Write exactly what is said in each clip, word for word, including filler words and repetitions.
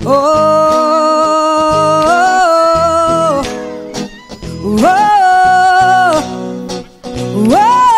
Oh, oh, oh,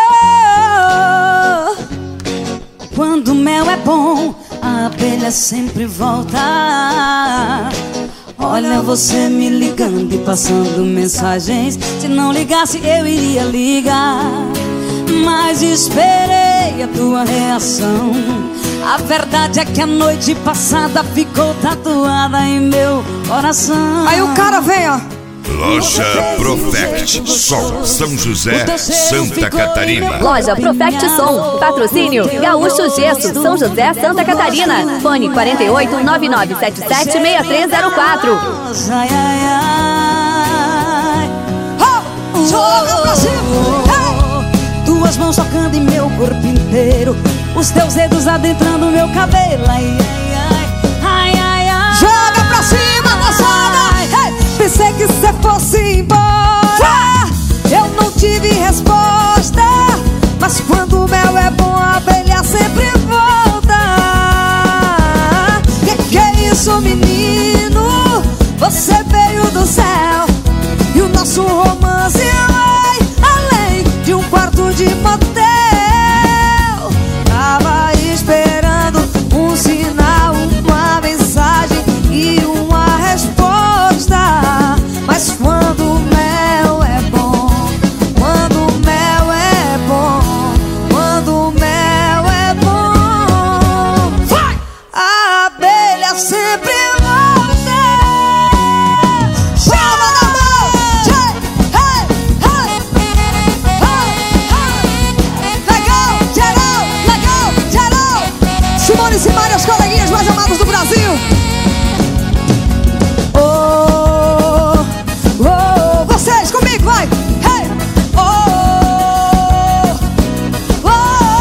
oh. Quando o mel é bom, a abelha sempre volta. Olha você me ligando e passando mensagens. Se não ligasse eu iria ligar, mas esperei a tua reação. A verdade é que a noite passada ficou tatuada em meu coração. Aí o cara vem, ó. Loja Profect Som, São José, Santa Catarina. Loja Profect Som, patrocínio Gaúcho Gesso, São José, Santa Catarina. Fone quatro oito nove nove sete sete seis três zero quatro. Ai, ai, ai. Oh, joga pra cima. Hey! Tuas mãos tocando em meu corpo inteiro, os teus dedos adentrando meu cabelo. Ai, ai, ai, ai, ai. Joga pra cima, moçada. Hey! Pensei que cê fosse embora, eu não tive resposta, mas quando o mel é bom, a abelha sempre volta. Que que é isso, menino? Você veio do céu e o nosso romance vai além de um quarto de motel. Tava esperando um sinal, uma mensagem e uma resposta. Mas quando o mel é bom, quando o mel é bom, quando o mel é bom, vai! A abelha sempre volta. Palma na mão! Hey, hey, hey, hey, hey. Legal, geral, legal, geral. Simone e Simaria, os coleguinhas mais amados do Brasil. Oh, oh, Vocês comigo, vai. hey, oh, oh,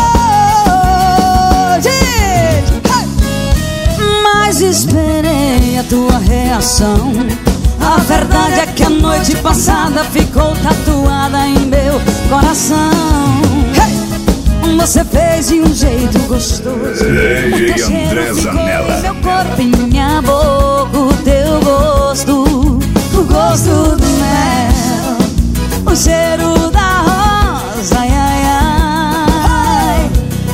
gente, hey. Mas esperei a tua reação. A verdade é que a noite passada ficou tatuada em meu coração. Hey. Você fez de um jeito gostoso. Lady O teu cheiro André ficou Zanella. em meu corpo, em minha boca, o teu gosto, o gosto do mel, o cheiro da rosa, ai, ai, ai.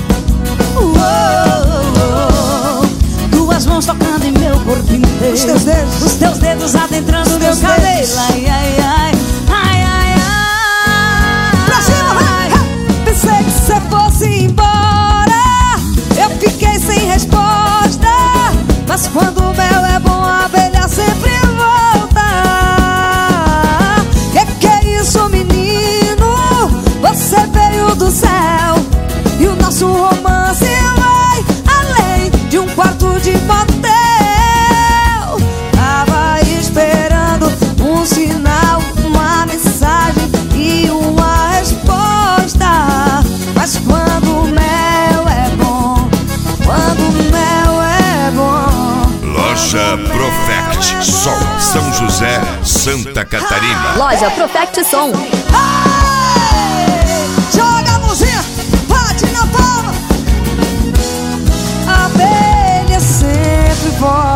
Uou, tuas mãos tocando em meu corpo inteiro, Os teus dedos. os teus dedos adentrando Os meu teus cabelo, dedos. ai, ai, ai, ai, ai, ai. Pra cima, vai. Hey. Pensei que você fosse embora, eu fiquei sem resposta, mas quando o mel é bom, a abelha sempre volta. Que que é isso, menino? Você veio do céu e o nosso romance vai além de um quarto de motel. Tava esperando um sinal, uma mensagem e uma resposta. Mas quando o mel é bom, quando o mel é bom. Loja Profect Som, São José, Santa Catarina. Loja Profect Som. Hey. Joga a mãozinha, bate na palma. A abelha sempre volta.